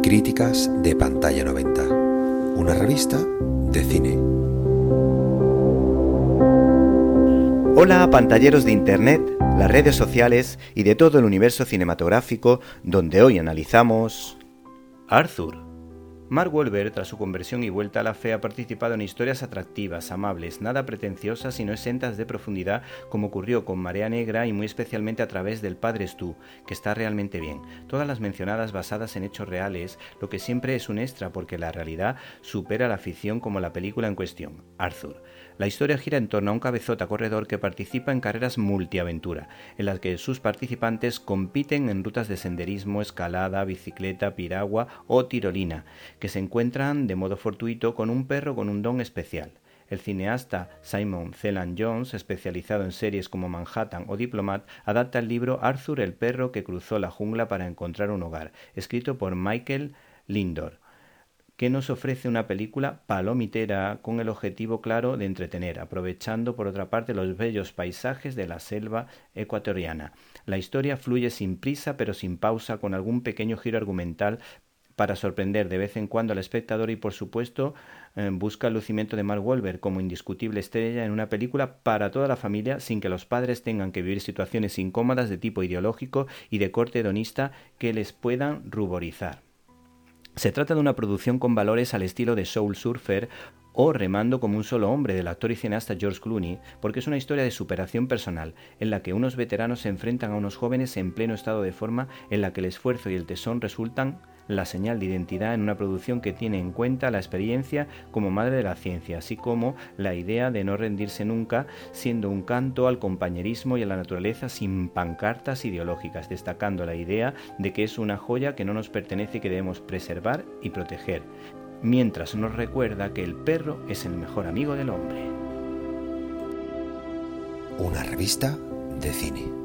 Críticas de Pantalla 90, una revista de cine. Hola pantalleros de internet, las redes sociales y de todo el universo cinematográfico, donde hoy analizamos Arthur. Mark Wahlberg, tras su conversión y vuelta a la fe, ha participado en historias atractivas, amables, nada pretenciosas y no exentas de profundidad, como ocurrió con Marea Negra y muy especialmente a través del Padre Stu, que está realmente bien. Todas las mencionadas basadas en hechos reales, lo que siempre es un extra porque la realidad supera la ficción, como la película en cuestión, Arthur. La historia gira en torno a un cabezota corredor que participa en carreras multiaventura, en las que sus participantes compiten en rutas de senderismo, escalada, bicicleta, piragua o tirolina, que se encuentran de modo fortuito con un perro con un don especial. El cineasta Simon Celan Jones, especializado en series como Manhattan o Diplomat, adapta el libro Arthur el perro que cruzó la jungla para encontrar un hogar, escrito por Michael Lindor, que nos ofrece una película palomitera con el objetivo claro de entretener, aprovechando por otra parte los bellos paisajes de la selva ecuatoriana. La historia fluye sin prisa pero sin pausa, con algún pequeño giro argumental para sorprender de vez en cuando al espectador y, por supuesto, busca el lucimiento de Mark Wahlberg como indiscutible estrella en una película para toda la familia, sin que los padres tengan que vivir situaciones incómodas de tipo ideológico y de corte hedonista que les puedan ruborizar. Se trata de una producción con valores al estilo de Soul Surfer o Remando como un solo hombre, del actor y cineasta George Clooney, porque es una historia de superación personal, en la que unos veteranos se enfrentan a unos jóvenes en pleno estado de forma, en la que el esfuerzo y el tesón resultan la señal de identidad en una producción que tiene en cuenta la experiencia como madre de la ciencia, así como la idea de no rendirse nunca, siendo un canto al compañerismo y a la naturaleza sin pancartas ideológicas, destacando la idea de que es una joya que no nos pertenece y que debemos preservar y proteger, mientras nos recuerda que el perro es el mejor amigo del hombre. Una revista de cine.